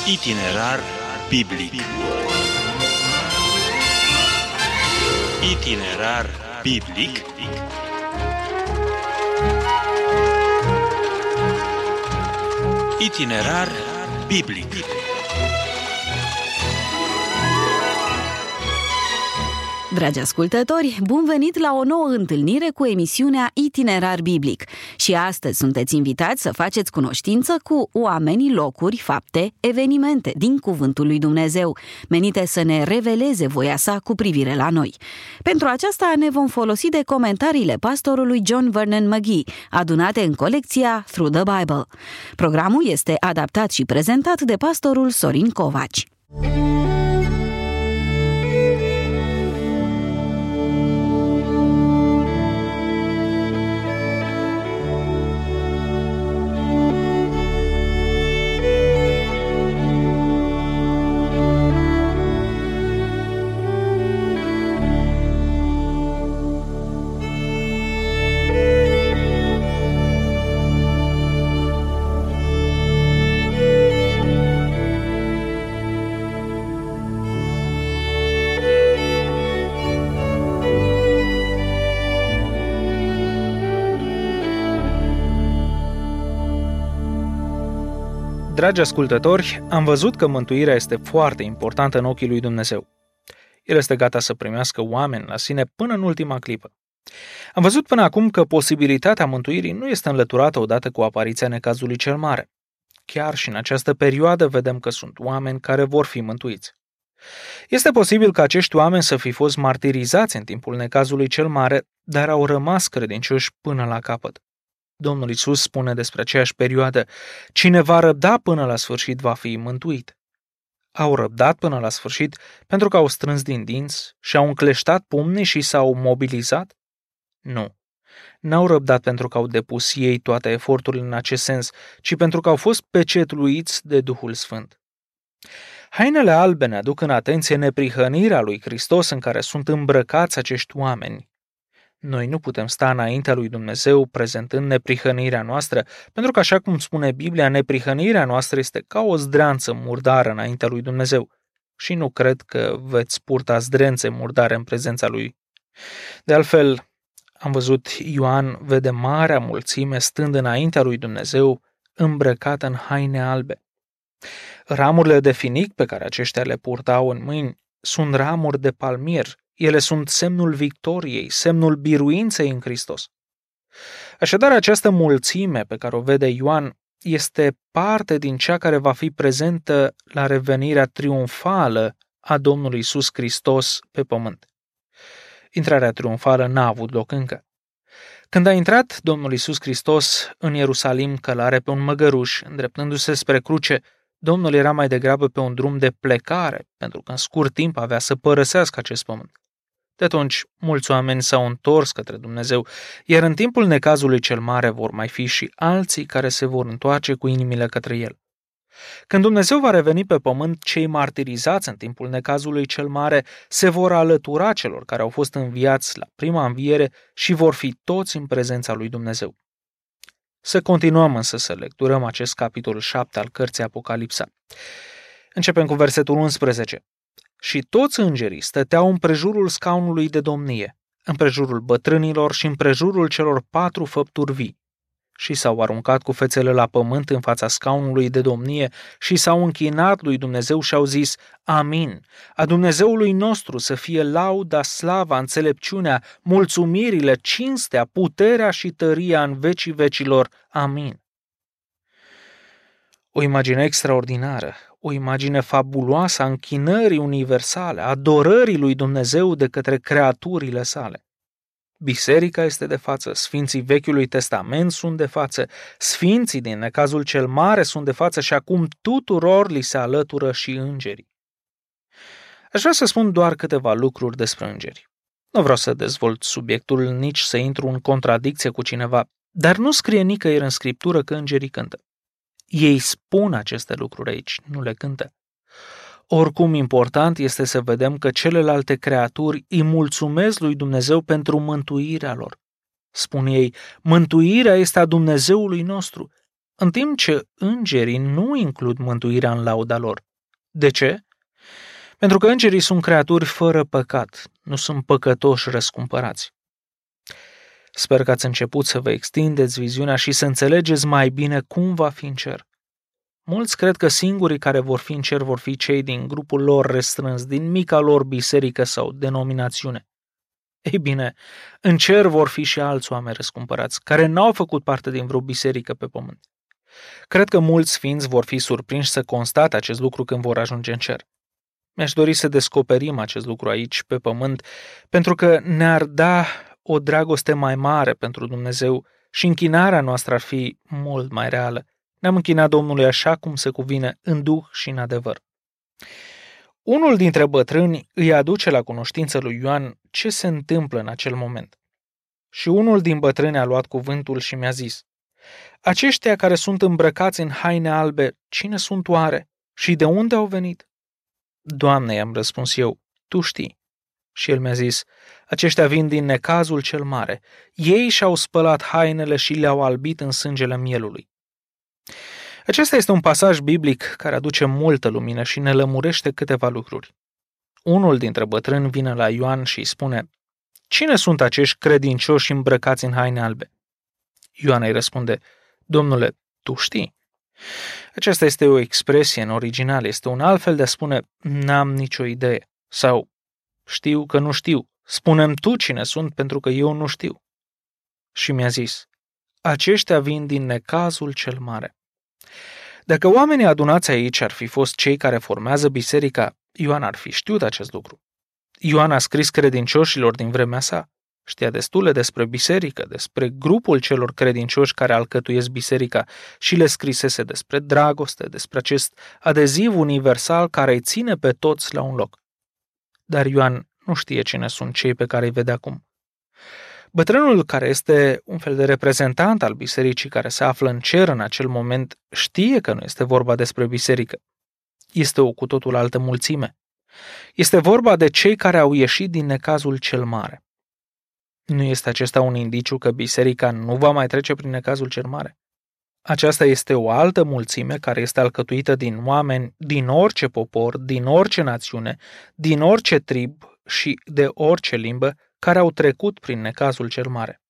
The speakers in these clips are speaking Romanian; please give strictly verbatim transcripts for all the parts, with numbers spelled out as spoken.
Itinerar biblic. Itinerar biblic. Itinerar biblic. Dragi ascultători, bun venit la o nouă întâlnire cu emisiunea Itinerar Biblic. Și astăzi sunteți invitați să faceți cunoștință cu oamenii, locuri, fapte, evenimente din Cuvântul lui Dumnezeu, menite să ne reveleze voia sa cu privire la noi. Pentru aceasta ne vom folosi de comentariile pastorului John Vernon McGee, adunate în colecția Through the Bible. Programul este adaptat și prezentat de pastorul Sorin Covaci. Dragi ascultători, am văzut că mântuirea este foarte importantă în ochii lui Dumnezeu. El este gata să primească oameni la sine până în ultima clipă. Am văzut până acum că posibilitatea mântuirii nu este înlăturată odată cu apariția necazului cel mare. Chiar și în această perioadă vedem că sunt oameni care vor fi mântuiți. Este posibil ca acești oameni să fi fost martirizați în timpul necazului cel mare, dar au rămas credincioși până la capăt. Domnul Iisus spune despre aceeași perioadă: cine va răbda până la sfârșit va fi mântuit. Au răbdat până la sfârșit pentru că au strâns din dinți și au încleștat pumnii și s-au mobilizat? Nu. N-au răbdat pentru că au depus ei toate eforturile în acest sens, ci pentru că au fost pecetluiți de Duhul Sfânt. Hainele albe ne aduc în atenție neprihănirea lui Hristos în care sunt îmbrăcați acești oameni. Noi nu putem sta înaintea lui Dumnezeu prezentând neprihănirea noastră, pentru că, așa cum spune Biblia, neprihănirea noastră este ca o zdreanță murdară înaintea lui Dumnezeu. Și nu cred că veți purta zdrențe murdare în prezența lui. De altfel, am văzut Ioan vede marea mulțime stând înaintea lui Dumnezeu, îmbrăcată în haine albe. Ramurile de finic pe care aceștia le purtau în mâini sunt ramuri de palmier. Ele sunt semnul victoriei, semnul biruinței în Hristos. Așadar, această mulțime pe care o vede Ioan este parte din cea care va fi prezentă la revenirea triumfală a Domnului Iisus Hristos pe pământ. Intrarea triumfală n-a avut loc încă. Când a intrat Domnul Iisus Hristos în Ierusalim călare pe un măgăruș, îndreptându-se spre cruce, Domnul era mai degrabă pe un drum de plecare, pentru că în scurt timp avea să părăsească acest pământ. De atunci, mulți oameni s-au întors către Dumnezeu, iar în timpul necazului cel mare vor mai fi și alții care se vor întoarce cu inimile către El. Când Dumnezeu va reveni pe pământ, cei martirizați în timpul necazului cel mare se vor alătura celor care au fost înviați la prima înviere și vor fi toți în prezența lui Dumnezeu. Să continuăm însă să lecturăm acest capitol șapte al cărții Apocalipsa. Începem cu versetul unsprezece. Și toți îngerii stăteau împrejurul scaunului de domnie, împrejurul bătrânilor și împrejurul celor patru făpturi vii. Și s-au aruncat cu fețele la pământ în fața scaunului de domnie și s-au închinat lui Dumnezeu și au zis: Amin. A Dumnezeului nostru să fie lauda, slava, înțelepciunea, mulțumirile, cinstea, puterea și tăria în vecii vecilor. Amin. O imagine extraordinară, o imagine fabuloasă a închinării universale, a adorării lui Dumnezeu de către creaturile sale. Biserica este de față, sfinții Vechiului Testament sunt de față, sfinții din necazul cel mare sunt de față și acum tuturor li se alătură și îngerii. Aș vrea să spun doar câteva lucruri despre îngeri. Nu vreau să dezvolt subiectul, nici să intru în contradicție cu cineva, dar nu scrie nicăieri în Scriptură că îngerii cântă. Ei spun aceste lucruri aici, nu le cântă. Oricum, important este să vedem că celelalte creaturi îi mulțumesc lui Dumnezeu pentru mântuirea lor. Spun ei, mântuirea este a Dumnezeului nostru. în timp ce îngerii nu includ mântuirea în lauda lor. De ce? Pentru că îngerii sunt creaturi fără păcat, nu sunt păcătoși răscumpărați. Sper că ați început să vă extindeți viziunea și să înțelegeți mai bine cum va fi în cer. Mulți cred că singurii care vor fi în cer vor fi cei din grupul lor restrâns, din mica lor biserică sau denominațiune. Ei bine, în cer vor fi și alți oameni răscumpărați, care n-au făcut parte din vreo biserică pe pământ. Cred că mulți sfinți vor fi surprinși să constate acest lucru când vor ajunge în cer. Mi-aș dori să descoperim acest lucru aici, pe pământ, pentru că ne-ar da o dragoste mai mare pentru Dumnezeu și închinarea noastră ar fi mult mai reală. Ne-am închinat Domnului așa cum se cuvine, în duh și în adevăr. Unul dintre bătrâni îi aduce la cunoștință lui Ioan ce se întâmplă în acel moment. Și unul din bătrâni a luat cuvântul și mi-a zis: aceștia care sunt îmbrăcați în haine albe, cine sunt oare și de unde au venit? Doamne, i-am răspuns eu, tu știi. Și el mi-a zis: aceștia vin din necazul cel mare. Ei și-au spălat hainele și le-au albit în sângele mielului. Acesta este un pasaj biblic care aduce multă lumină și ne lămurește câteva lucruri. Unul dintre bătrâni vine la Ioan și îi spune: cine sunt acești credincioși îmbrăcați în haine albe? Ioan îi răspunde: Domnule, tu știi. Aceasta este o expresie în original, este un alt fel de a spune n-am nicio idee sau știu că nu știu, spune-mi tu cine sunt pentru că eu nu știu. Și mi-a zis: aceștia vin din necazul cel mare. Dacă oamenii adunați aici ar fi fost cei care formează biserica, Ioan ar fi știut acest lucru. Ioan a scris credincioșilor din vremea sa. Știa destule despre biserică, despre grupul celor credincioși care alcătuiesc biserica și le scrisese despre dragoste, despre acest adeziv universal care îi ține pe toți la un loc. Dar Ioan nu știe cine sunt cei pe care îi vede acum. Bătrânul, care este un fel de reprezentant al bisericii care se află în cer în acel moment, știe că nu este vorba despre biserică. Este o cu totul altă mulțime. Este vorba de cei care au ieșit din necazul cel mare. Nu este acesta un indiciu că biserica nu va mai trece prin necazul cel mare? Aceasta este o altă mulțime care este alcătuită din oameni din orice popor, din orice națiune, din orice trib și de orice limbă, care au trecut prin necazul cel mare.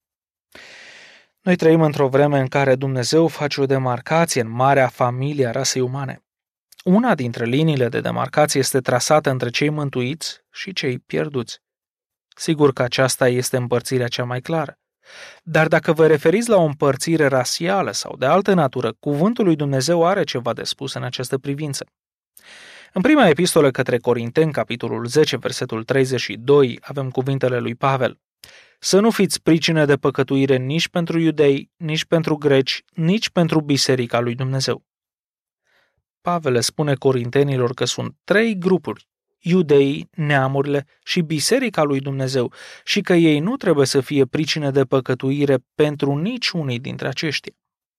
Noi trăim într-o vreme în care Dumnezeu face o demarcație în marea familie a rasei umane. Una dintre liniile de demarcație este trasată între cei mântuiți și cei pierduți. Sigur că aceasta este împărțirea cea mai clară. Dar dacă vă referiți la o împărțire rasială sau de altă natură, cuvântul lui Dumnezeu are ceva de spus în această privință. În prima epistolă către Corinteni, capitolul zece, versetul treizeci și doi, avem cuvintele lui Pavel: să nu fiți pricină de păcătuire nici pentru iudei, nici pentru greci, nici pentru biserica lui Dumnezeu. Pavel le spune corintenilor că sunt trei grupuri: iudeii, neamurile și biserica lui Dumnezeu, și că ei nu trebuie să fie pricină de păcătuire pentru niciunii dintre aceștia.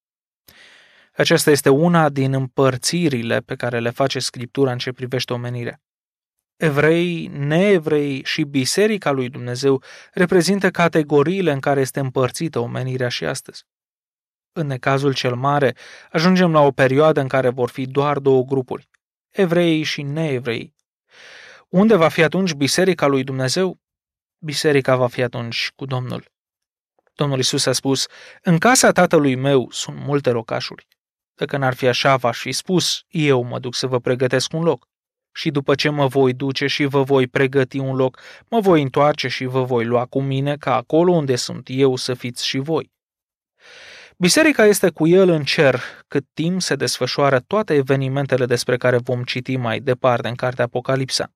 Aceasta este una din împărțirile pe care le face Scriptura în ce privește omenirea. Evrei, neevrei și biserica lui Dumnezeu reprezintă categoriile în care este împărțită omenirea și astăzi. În necazul cel mare, ajungem la o perioadă în care vor fi doar două grupuri: evrei și neevrei. Unde va fi atunci biserica lui Dumnezeu? Biserica va fi atunci cu Domnul. Domnul Iisus a spus: în casa Tatălui meu sunt multe locașuri. Dacă n-ar fi așa, v-aș fi spus: eu mă duc să vă pregătesc un loc. Și după ce mă voi duce și vă voi pregăti un loc, mă voi întoarce și vă voi lua cu mine, ca acolo unde sunt eu să fiți și voi. Biserica este cu el în cer cât timp se desfășoară toate evenimentele despre care vom citi mai departe în cartea Apocalipsa.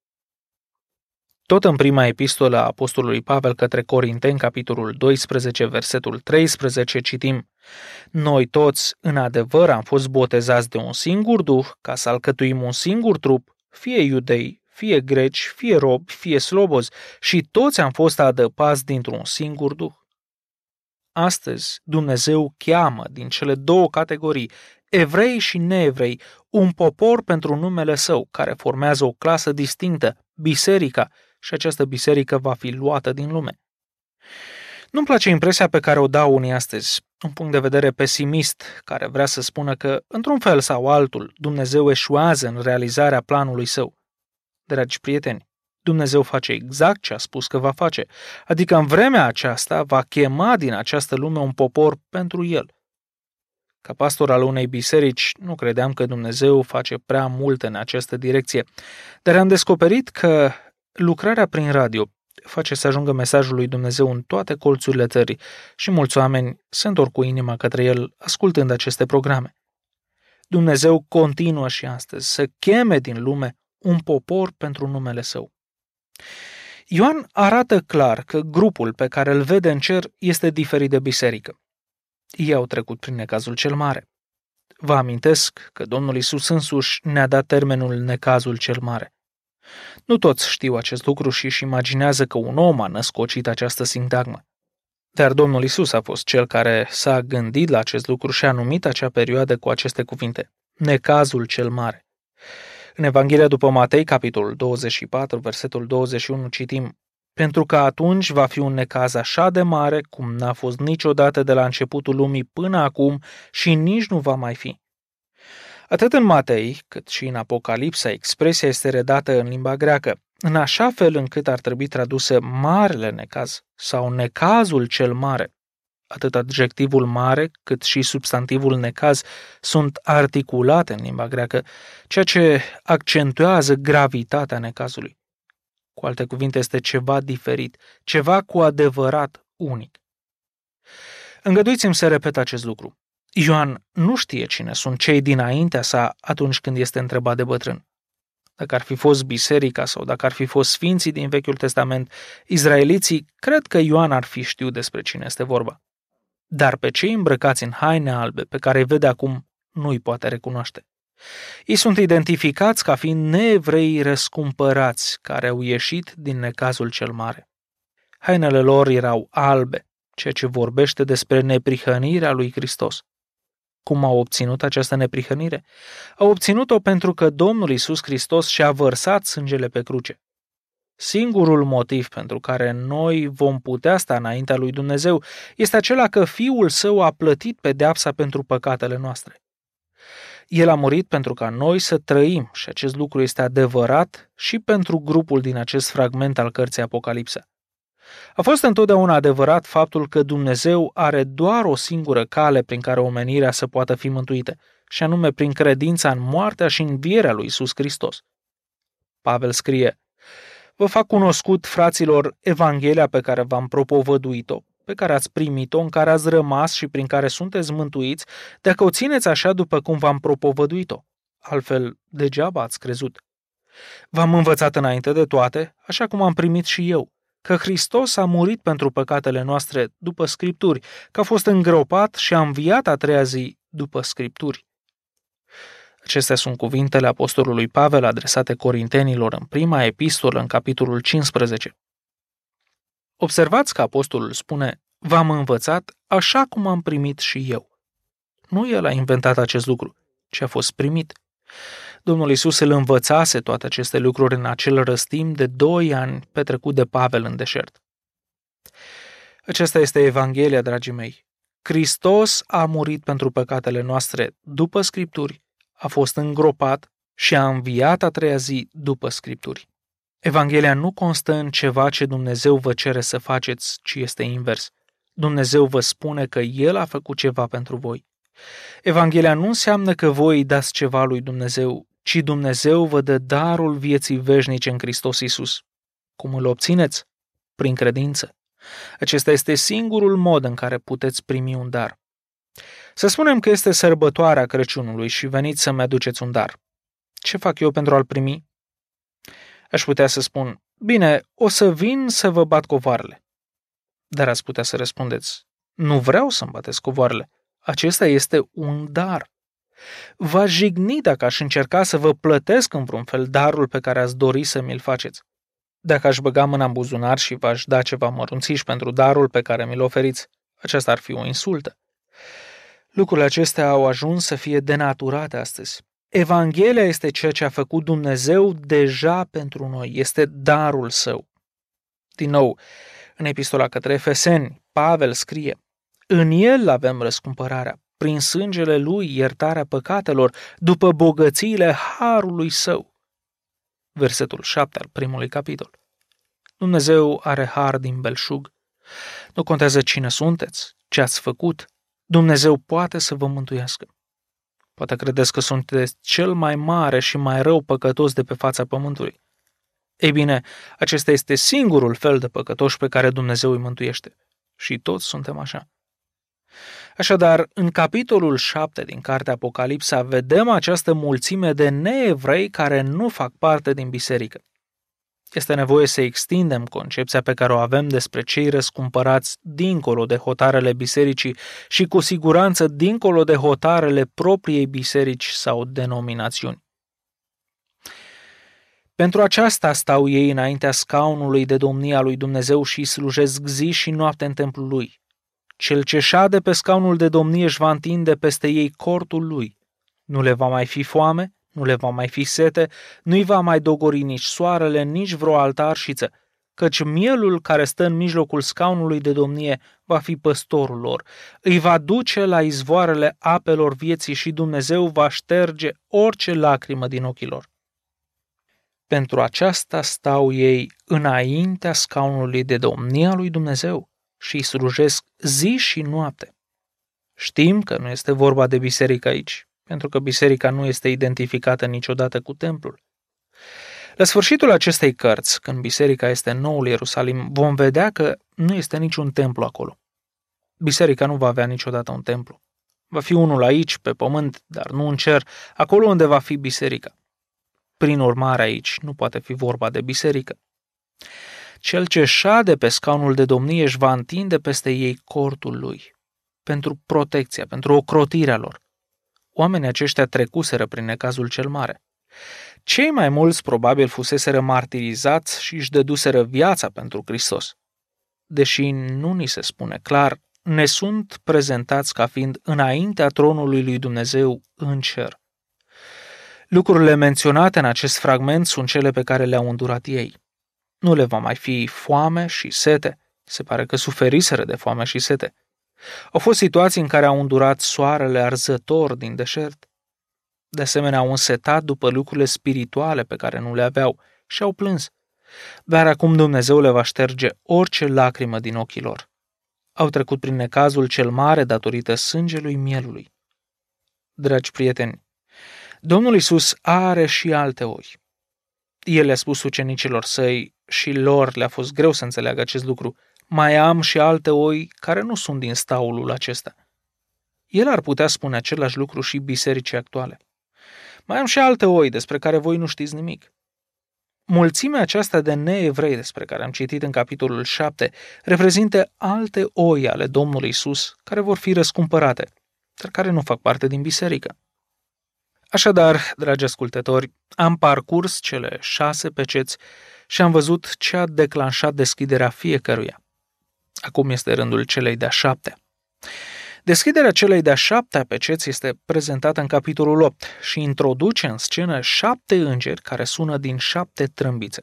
Tot în prima epistolă a apostolului Pavel către Corinteni, capitolul doisprezece, versetul treisprezece, citim: noi toți, în adevăr, am fost botezați de un singur duh, ca să alcătuim un singur trup, fie iudei, fie greci, fie robi, fie slobozi, și toți am fost adăpați dintr-un singur duh. Astăzi, Dumnezeu cheamă din cele două categorii, evrei și neevrei, un popor pentru numele său, care formează o clasă distinctă, biserica, și această biserică va fi luată din lume. Nu-mi place impresia pe care o dau unii astăzi. un punct de vedere pesimist care vrea să spună că, într-un fel sau altul, Dumnezeu eșuează în realizarea planului său. Dragi prieteni, Dumnezeu face exact ce a spus că va face, adică în vremea aceasta va chema din această lume un popor pentru El. Ca pastor al unei biserici, nu credeam că Dumnezeu face prea multe în această direcție, dar am descoperit că lucrarea prin radio face să ajungă mesajul lui Dumnezeu în toate colțurile țării și mulți oameni se întorc cu inima către El ascultând aceste programe. Dumnezeu continuă și astăzi să cheme din lume un popor pentru numele Său. Ioan arată clar că grupul pe care îl vede în cer este diferit de biserică. Ei au trecut prin necazul cel mare. Vă amintesc că Domnul Iisus însuși ne-a dat termenul necazul cel mare. Nu toți știu acest lucru și își imaginează că un om a născocit această sintagmă. Dar Domnul Iisus a fost cel care s-a gândit la acest lucru și a numit acea perioadă cu aceste cuvinte: necazul cel mare. În Evanghelia după Matei, capitolul douăzeci și patru, versetul douăzeci și unu, citim: pentru că atunci va fi un necaz așa de mare cum n-a fost niciodată de la începutul lumii până acum și nici nu va mai fi. Atât în Matei, cât și în Apocalipsa, expresia este redată în limba greacă, în așa fel încât ar trebui tradusă marele necaz sau necazul cel mare. Atât adjectivul mare, cât și substantivul necaz sunt articulate în limba greacă, ceea ce accentuează gravitatea necazului. Cu alte cuvinte, este ceva diferit, ceva cu adevărat unic. Îngăduiți-mi să repet acest lucru. Ioan nu știe cine sunt cei dinaintea sa atunci când este întrebat de bătrân. Dacă ar fi fost biserica sau dacă ar fi fost sfinții din Vechiul Testament, izraeliții, cred că Ioan ar fi știut despre cine este vorba. Dar pe cei îmbrăcați în haine albe, pe care îi vede acum, nu îi poate recunoaște. Ei sunt identificați ca fiind neevrei răscumpărați care au ieșit din necazul cel mare. Hainele lor erau albe, ceea ce vorbește despre neprihănirea lui Hristos. Cum au obținut această neprihănire? Au obținut-o pentru că Domnul Iisus Hristos și-a vărsat sângele pe cruce. Singurul motiv pentru care noi vom putea sta înaintea lui Dumnezeu este acela că Fiul Său a plătit pedeapsa pentru păcatele noastre. El a murit pentru ca noi să trăim și acest lucru este adevărat și pentru grupul din acest fragment al cărții Apocalipsa. A fost întotdeauna adevărat faptul că Dumnezeu are doar o singură cale prin care omenirea să poată fi mântuită, și anume prin credința în moartea și învierea lui Iisus Hristos. Pavel scrie: vă fac cunoscut, fraților, Evanghelia pe care v-am propovăduit-o, pe care ați primit-o, în care ați rămas și prin care sunteți mântuiți, dacă o țineți așa după cum v-am propovăduit-o. Altfel, degeaba ați crezut. V-am învățat înainte de toate, așa cum am primit și eu, că Hristos a murit pentru păcatele noastre după Scripturi, că a fost îngropat și a înviat a treia zi după Scripturi. Acestea sunt cuvintele apostolului Pavel adresate corintenilor în prima epistolă, în capitolul cincisprezece. Observați că apostolul spune: v-am învățat așa cum am primit și eu. Nu el a inventat acest lucru, ci a fost primit. Domnul Iisus îl învățase toate aceste lucruri în acel răstim de doi ani petrecut de Pavel în deșert. Aceasta este Evanghelia, dragii mei. Hristos a murit pentru păcatele noastre după Scripturi, a fost îngropat și a înviat a treia zi după Scripturi. Evanghelia nu constă în ceva ce Dumnezeu vă cere să faceți, ci este invers. Dumnezeu vă spune că El a făcut ceva pentru voi. Evanghelia nu înseamnă că voi îi dați ceva lui Dumnezeu, ci Dumnezeu vă dă darul vieții veșnice în Hristos Iisus. Cum îl obțineți? Prin credință. Acesta este singurul mod în care puteți primi un dar. Să spunem că este sărbătoarea Crăciunului și veniți să-mi aduceți un dar. Ce fac eu pentru a-l primi? Aș putea să spun: bine, o să vin să vă bat covoarele. Dar ați putea să răspundeți: nu vreau să-mi bateți covoarele. Acesta este un dar. V-aș jigni dacă aș încerca să vă plătesc în vreun fel darul pe care ați dori să mi-l faceți. Dacă aș băga mâna în buzunar și v-aș da ceva mărunțiși pentru darul pe care mi-l oferiți, aceasta ar fi o insultă. Lucrurile acestea au ajuns să fie denaturate astăzi. Evanghelia este ceea ce a făcut Dumnezeu deja pentru noi, este darul Său. Din nou, în epistola către Efeseni, Pavel scrie: În El avem răscumpărarea, prin sângele Lui iertarea păcatelor, după bogățiile harului Său. Versetul șapte al primului capitol. Dumnezeu are har din belșug. Nu contează cine sunteți, ce ați făcut, Dumnezeu poate să vă mântuiască. Poate credeți că sunteți cel mai mare și mai rău păcătos de pe fața pământului. Ei bine, acesta este singurul fel de păcătoși pe care Dumnezeu îi mântuiește. Și toți suntem așa. Așadar, în capitolul șapte din cartea Apocalipsa vedem această mulțime de neevrei care nu fac parte din biserică. Este nevoie să extindem concepția pe care o avem despre cei răscumpărați dincolo de hotarele bisericii și cu siguranță dincolo de hotarele propriei biserici sau denominațiuni. Pentru aceasta stau ei înaintea scaunului de domnia lui Dumnezeu și îi slujesc zi și noapte în templul lui. Cel ce șade pe scaunul de domnie își va întinde peste ei cortul lui. Nu le va mai fi foame, nu le va mai fi sete, nu-i va mai dogori nici soarele, nici vreo altă arșiță, căci mielul care stă în mijlocul scaunului de domnie va fi păstorul lor. Îi va duce la izvoarele apelor vieții și Dumnezeu va șterge orice lacrimă din ochii lor. Pentru aceasta stau ei înaintea scaunului de domnie a lui Dumnezeu și îi slujesc zi și noapte. Știm că nu este vorba de biserică aici, pentru că biserica nu este identificată niciodată cu templul. La sfârșitul acestei cărți, când biserica este în noul Ierusalim, vom vedea că nu este niciun templu acolo. Biserica nu va avea niciodată un templu. Va fi unul aici, pe pământ, dar nu în cer, acolo unde va fi biserica. Prin urmare, aici nu poate fi vorba de biserică. Cel ce șade pe scaunul de domnie își va întinde peste ei cortul lui, pentru protecția, pentru ocrotirea lor. Oamenii aceștia trecuseră prin necazul cel mare. Cei mai mulți probabil fuseseră martirizați și își dăduseră viața pentru Hristos. Deși nu ni se spune clar, ne sunt prezentați ca fiind înaintea tronului lui Dumnezeu în cer. Lucrurile menționate în acest fragment sunt cele pe care le-au îndurat ei. Nu le va mai fi foame și sete. Se pare că suferiseră de foame și sete. Au fost situații în care au îndurat soarele arzător din deșert. De asemenea, au însetat după lucrurile spirituale pe care nu le aveau și au plâns. Dar acum Dumnezeu le va șterge orice lacrimă din ochii lor. Au trecut prin necazul cel mare datorită sângelui mielului. Dragi prieteni, Domnul Iisus are și alte oi. El le-a spus ucenicilor săi și lor le-a fost greu să înțeleagă acest lucru. Mai am și alte oi care nu sunt din staulul acesta. El ar putea spune același lucru și bisericii actuale. Mai am și alte oi despre care voi nu știți nimic. Mulțimea aceasta de neevrei despre care am citit în capitolul șapte reprezintă alte oi ale Domnului Iisus care vor fi răscumpărate, dar care nu fac parte din biserică. Așadar, dragi ascultători, am parcurs cele șase peceți și am văzut ce a declanșat deschiderea fiecăruia. Acum este rândul celei de-a șaptea. Deschiderea celei de-a șaptea peceți este prezentată în capitolul opt și introduce în scenă șapte îngeri care sună din șapte trâmbițe.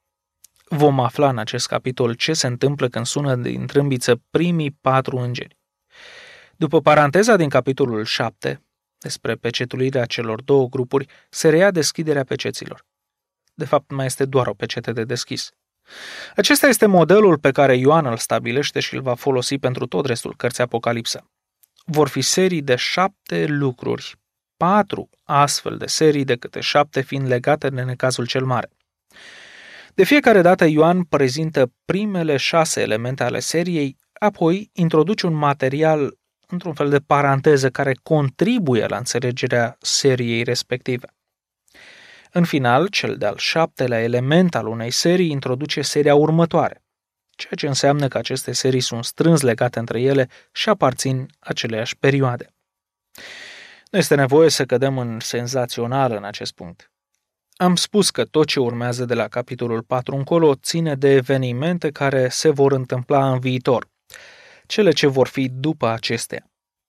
Vom afla în acest capitol ce se întâmplă când sună din trâmbiță primii patru îngeri. După paranteza din capitolul șapte, despre pecetuirea celor două grupuri, se reia deschiderea peceților. De fapt, mai este doar o pecete de deschis. Acesta este modelul pe care Ioan îl stabilește și îl va folosi pentru tot restul cărții Apocalipsa. Vor fi serii de șapte lucruri, patru astfel de serii de câte șapte fiind legate de necazul cel mare. De fiecare dată Ioan prezintă primele șase elemente ale seriei, apoi introduce un material într-un fel de paranteză care contribuie la înțelegerea seriei respective. În final, cel de-al șaptelea element al unei serii introduce seria următoare, ceea ce înseamnă că aceste serii sunt strâns legate între ele și aparțin aceleiași perioade. Nu este nevoie să cădem în senzațional în acest punct. Am spus că tot ce urmează de la capitolul patru încolo ține de evenimente care se vor întâmpla în viitor, cele ce vor fi după acestea.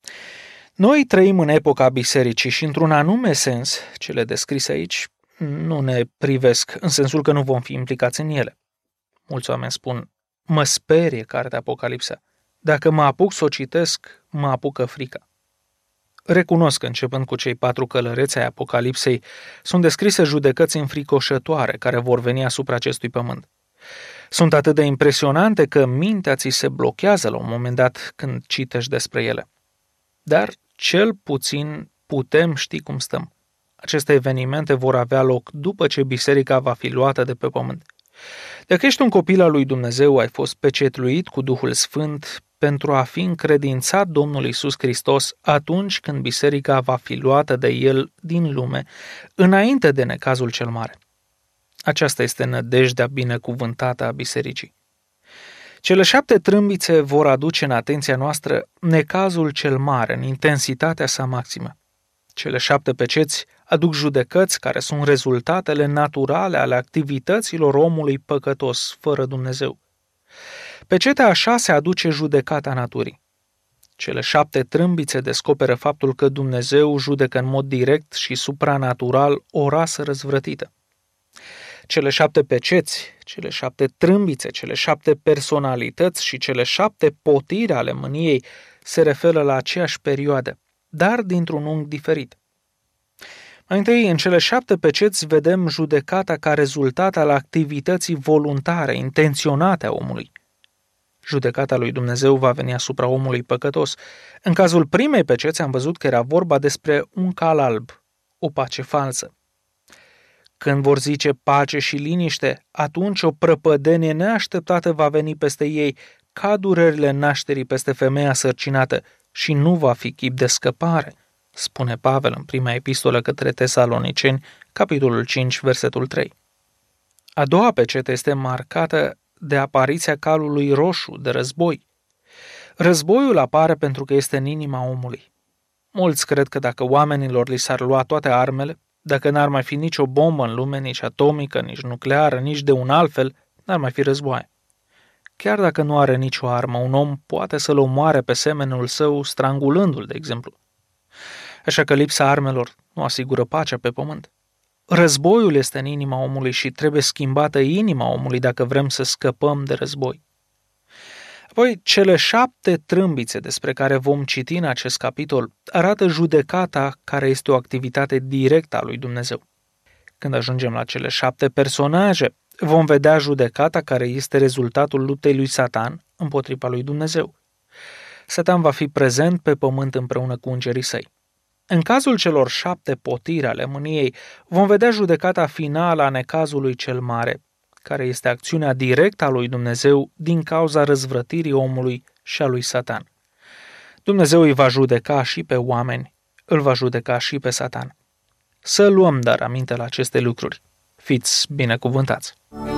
Noi trăim în epoca bisericii și, într-un anume sens, cele descrise aici nu ne privesc, în sensul că nu vom fi implicați în ele. Mulți oameni spun, mă sperie cartea Apocalipsa. Dacă mă apuc să o citesc, mă apucă frica. Recunosc că, începând cu cei patru călăreți ai Apocalipsei, sunt descrise judecăți înfricoșătoare care vor veni asupra acestui pământ. Sunt atât de impresionante că mintea ți se blochează la un moment dat când citești despre ele. Dar, cel puțin, putem ști cum stăm. Aceste evenimente vor avea loc după ce biserica va fi luată de pe pământ. Dacă ești un copil al lui Dumnezeu, ai fost pecetluit cu Duhul Sfânt pentru a fi încredințat Domnul Iisus Hristos atunci când biserica va fi luată de El din lume, înainte de necazul cel mare. Aceasta este nădejdea binecuvântată a bisericii. Cele șapte trâmbițe vor aduce în atenția noastră necazul cel mare, în intensitatea sa maximă. Cele șapte peceți aduc judecăți care sunt rezultatele naturale ale activităților omului păcătos, fără Dumnezeu. Pecetea a șasea aduce judecata naturii. Cele șapte trâmbițe descoperă faptul că Dumnezeu judecă în mod direct și supranatural o rasă răzvrătită. Cele șapte peceți, cele șapte trâmbițe, cele șapte personalități și cele șapte potiri ale mâniei se referă la aceeași perioadă, dar dintr-un unghi diferit. Mai întâi, în cele șapte peceți vedem judecata ca rezultat al activității voluntare, intenționate a omului. Judecata lui Dumnezeu va veni asupra omului păcătos. În cazul primei peceți am văzut că era vorba despre un cal alb, o pace falsă. Când vor zice pace și liniște, atunci o prăpădenie neașteptată va veni peste ei, ca durerile nașterii peste femeia sărcinată, și nu va fi chip de scăpare, spune Pavel în prima epistolă către Tesaloniceni, capitolul cinci, versetul trei. A doua pecetă este marcată de apariția calului roșu, de război. Războiul apare pentru că este în inima omului. Mulți cred că dacă oamenilor li s-ar lua toate armele, dacă n-ar mai fi nicio bombă în lume, nici atomică, nici nucleară, nici de un altfel, n-ar mai fi războaie. Chiar dacă nu are nicio armă, un om poate să-l omoare pe semenul său strangulându-l, de exemplu. Așa că lipsa armelor nu asigură pacea pe pământ. Războiul este în inima omului și trebuie schimbată inima omului dacă vrem să scăpăm de război. Apoi, cele șapte trâmbițe despre care vom citi în acest capitol arată judecata care este o activitate directă a lui Dumnezeu. Când ajungem la cele șapte personaje, vom vedea judecata care este rezultatul luptei lui Satan împotriva lui Dumnezeu. Satan va fi prezent pe pământ împreună cu îngerii săi. În cazul celor șapte potiri ale mâniei, vom vedea judecata finală a necazului cel mare, care este acțiunea directă a lui Dumnezeu din cauza răzvrătirii omului și a lui Satan. Dumnezeu îi va judeca și pe oameni, îl va judeca și pe Satan. Să luăm dar aminte la aceste lucruri. Fiți binecuvântați!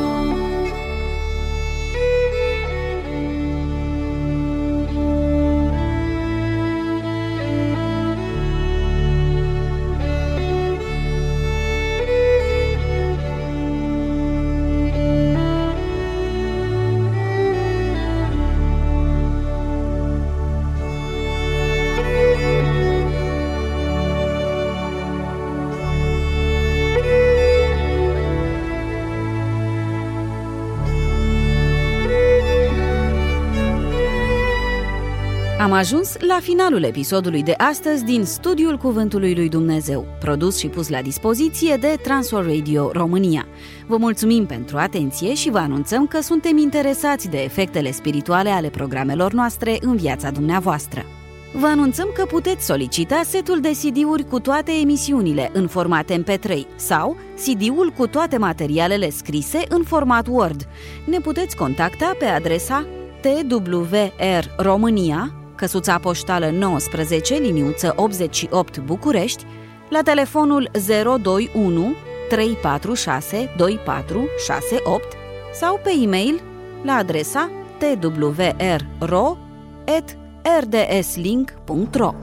Am ajuns la finalul episodului de astăzi din Studiul Cuvântului lui Dumnezeu, produs și pus la dispoziție de Transworld Radio România. Vă mulțumim pentru atenție și vă anunțăm că suntem interesați de efectele spirituale ale programelor noastre în viața dumneavoastră. Vă anunțăm că puteți solicita setul de C D-uri cu toate emisiunile în format M P trei sau C D-ul cu toate materialele scrise în format Word. Ne puteți contacta pe adresa T W R România, căsuța poștală nouăsprezece, liniuță optzeci și opt București, la telefonul zero doi unu trei patru șase doi patru șase opt sau pe e-mail la adresa t w r r o at r d s link punct r o.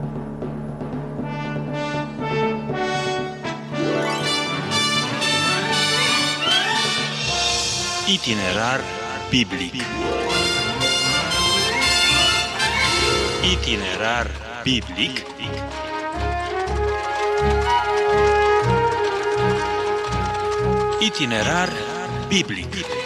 Itinerar biblic. Itinerar biblic. Itinerar biblic.